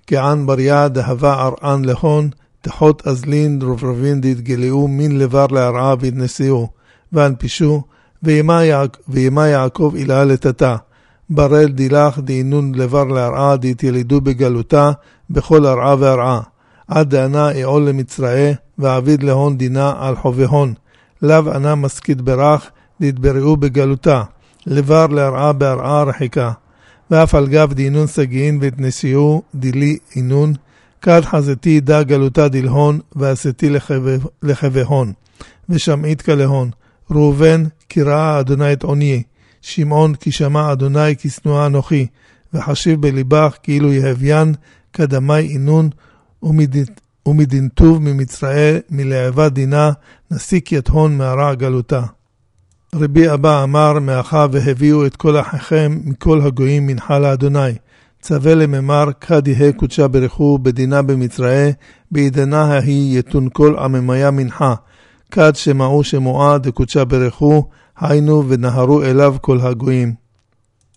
כען בריה דהבה ארען להון, תחות אזלין רברבין דתגלעו מן לבר להרעה והתנסיעו, והנפישו, וימה יעקב אילה לתתה, ברל דילך דינון לבר להרעה דתילידו בגלותה, בכל הרעה והרעה, עד דענה העול למצרעה, ועביד להון דינה על חובהון, לאו ענה מסכית ברך, דתבראו בגלותה, לבר להרעה בהרעה רחיקה, ואף על גב דינון סגיין והתנסיעו דילי אינון, כד חזתי דה גלותה דלהון, ועשיתי לחבהון, ושמעית כלהון, ראובן כי ראה אדוני את עוניי, שמעון כי שמע אדוני כי שנואה אנוכי, וחשיב בליבך כאילו יהביין, קדמי אינון, ומדינטוב ממצרעה מלעבה דינה, נסיק יתהון מהרע גלותה. רבי אבא אמר, מאחה והביאו את כל אחיכם מכל הגויים מנחה לאדוני, צווה לממר כד יהא קודשה ברכו בדינה במצרעה, בעידנה ההיא יתון כל עממיה מנחה, כד שמעו שמועה דקודשה ברכו, היינו ונהרו אליו כל הגויים.